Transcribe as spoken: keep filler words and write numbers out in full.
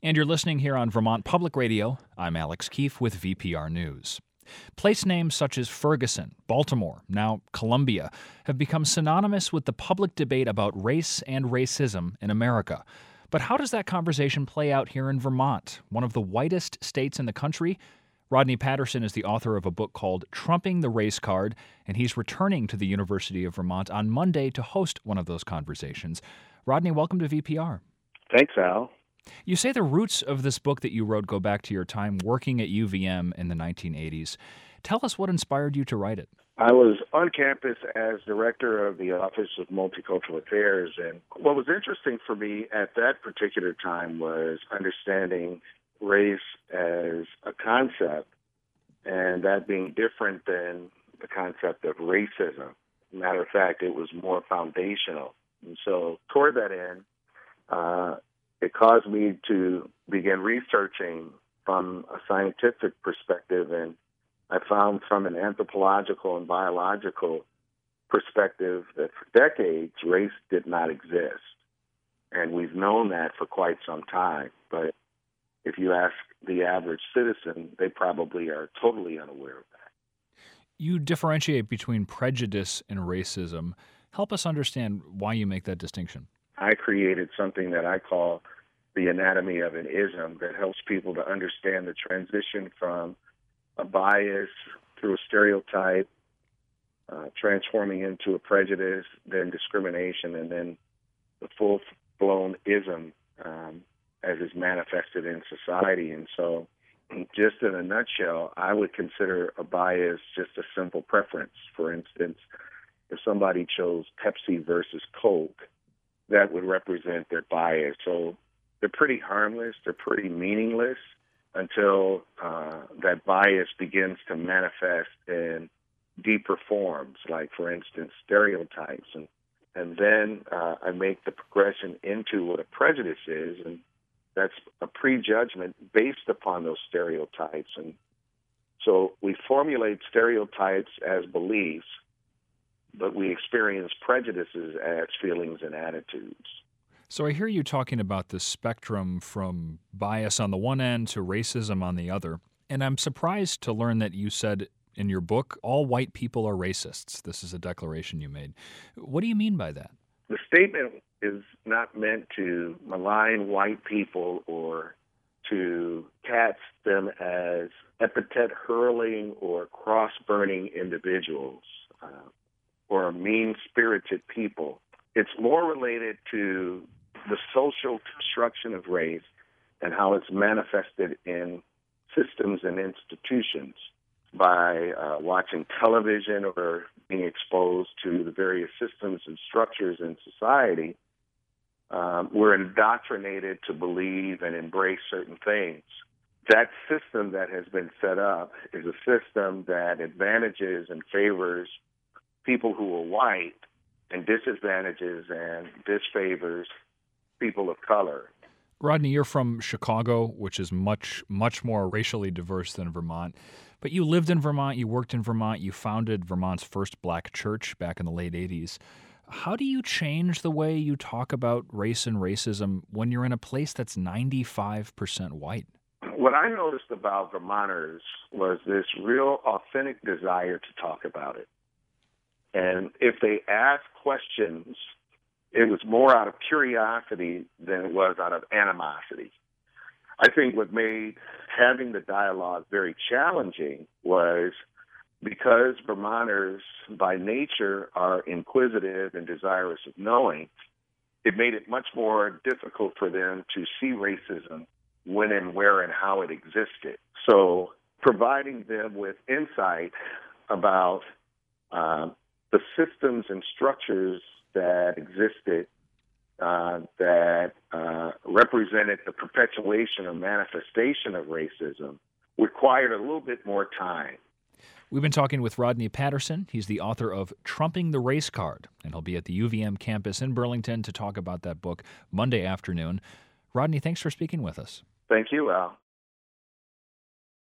And you're listening here on Vermont Public Radio. I'm Alex Keefe with V P R News. Place names such as Ferguson, Baltimore, now Columbia, have become synonymous with the public debate about race and racism in America. But how does that conversation play out here in Vermont, one of the whitest states in the country? Rodney Patterson is the author of a book called Trumping the Race Card, and he's returning to the University of Vermont on Monday to host one of those conversations. Rodney, welcome to V P R. Thanks, Al. You say the roots of this book that you wrote go back to your time working at U V M in the nineteen eighties. Tell us what inspired you to write it. I was on campus as director of the Office of Multicultural Affairs, and what was interesting for me at that particular time was understanding race as a concept, and that being different than the concept of racism. Matter of fact, it was more foundational. And so toward that end, uh, it caused me to begin researching from a scientific perspective, and I found from an anthropological and biological perspective that for decades, race did not exist. And we've known that for quite some time. But if you ask the average citizen, they probably are totally unaware of that. You differentiate between prejudice and racism. Help us understand why you make that distinction. I created something that I call the anatomy of an ism that helps people to understand the transition from a bias through a stereotype, uh, transforming into a prejudice, then discrimination, and then the full-blown ism um, as is manifested in society. And so just in a nutshell, I would consider a bias just a simple preference. For instance, if somebody chose Pepsi versus Coke, that would represent their bias. So they're pretty harmless, they're pretty meaningless until uh, that bias begins to manifest in deeper forms, like, for instance, stereotypes. And, and then uh, I make the progression into what a prejudice is, and that's a prejudgment based upon those stereotypes. And so we formulate stereotypes as beliefs, but we experience prejudices as feelings and attitudes. So I hear you talking about the spectrum from bias on the one end to racism on the other. And I'm surprised to learn that you said in your book, all white people are racists. This is a declaration you made. What do you mean by that? The statement is not meant to malign white people or to cast them as epithet-hurling or cross-burning individuals uh, or mean-spirited people. It's more related to the social construction of race and how it's manifested in systems and institutions by uh, watching television or being exposed to the various systems and structures in society. Um, we're indoctrinated to believe and embrace certain things. That system that has been set up is a system that advantages and favors people who are white and disadvantages and disfavors people of color. Rodney, you're from Chicago, which is much, much more racially diverse than Vermont. But you lived in Vermont, you worked in Vermont, you founded Vermont's first black church back in the late eighties. How do you change the way you talk about race and racism when you're in a place that's ninety-five percent white? What I noticed about Vermonters was this real authentic desire to talk about it. And if they asked questions, it was more out of curiosity than it was out of animosity. I think what made having the dialogue very challenging was because Vermonters by nature are inquisitive and desirous of knowing, it made it much more difficult for them to see racism when and where and how it existed. So providing them with insight about uh, the systems and structures that existed uh, that uh, represented the perpetuation or manifestation of racism required a little bit more time. We've been talking with Rodney Patterson. He's the author of Trumping the Race Card, and he'll be at the U V M campus in Burlington to talk about that book Monday afternoon. Rodney, thanks for speaking with us. Thank you, Al.